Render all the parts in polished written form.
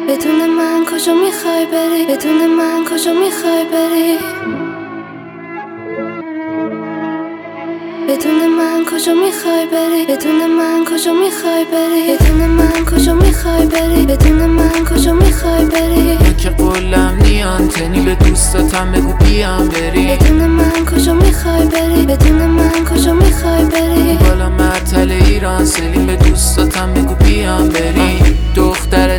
بدون من کجا میخوای بری؟ بدون من کجا میخوای بری؟ بدون من کجا میخوای بری؟ بدون من کجا میخوای بری؟ بدون من کجا میخوای بری؟ بدون من کجا میخوای بری؟ من که قولم نیان تنی به دوستاتم بگو بیام بری. بدون من کجا میخوای بری؟ بدون من کجا میخوای بری؟ بالا معطل ایران سلیم به دوستاتم بگو بیام بری. دختر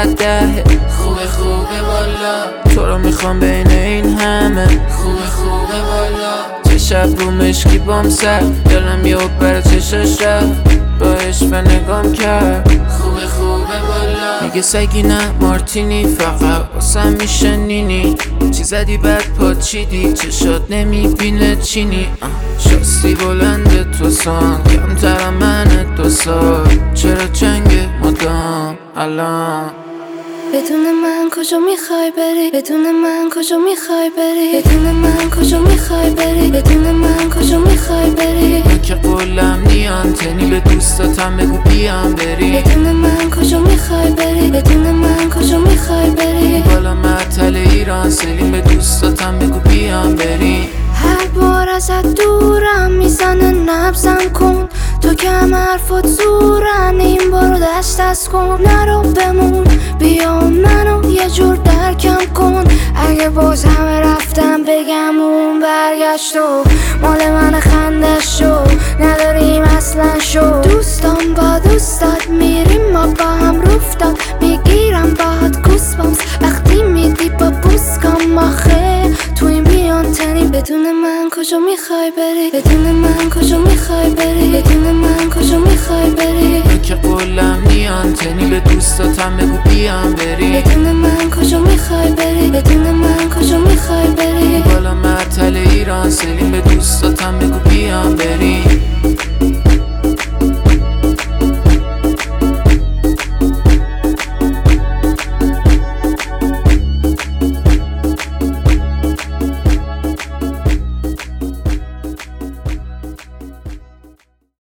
10 خوبه والا، تو رو میخوام بین این همه. خوبه والا، چه شب رو مشکی بام سر دلم یه بر چشش رفت با عشق نگام کرد. خوبه والا، میگه سگی نه مارتینی فقط واسم میشه نینی. چی زدی بعد پا چیدی چشات نمیبینه چینی. شاستی بلنده تو سان کمترم من 2 سال. چرا جنگ مدام الان؟ بدون من کجا میخوای بری؟ بدون من کجا میخوای بری؟ بدون من کجا میخوای بری؟ بدون من کجا میخوای بری؟ من که قولم نیان تنی به دوستاتم بگو بیام بری. بدون من کجا میخوای بری؟ بدون من کجا میخوای بری؟ بالا معطل ایران سلیم به دوستاتم بگو بیام بری. هر بار ازت دورم میزنه نبزم کن، تو کم حرفات زورن این بارو دست کن. نرو بمون بیا منو یه جور درکم کن، اگه باز همه رفتم بگم اون برگشت و مال من خندش شو نداریم اصلا شو. دوستان با دوستات میریم ما با هم رفتاد میگیرم باهات گوسبامس وقتی میدی با بوسکام آخه تو این بیان تنی. بدون من کجا میخوای بری؟ بدون من کجا میخوای بری؟ بدون من کجا میخوای بری؟ من که قولم نیان تنی به دوستاتم بگو بیام بری. بدون من کجا میخوای بری؟ بدون من کجا میخوای بری؟ بالا معطل ایران سلیم به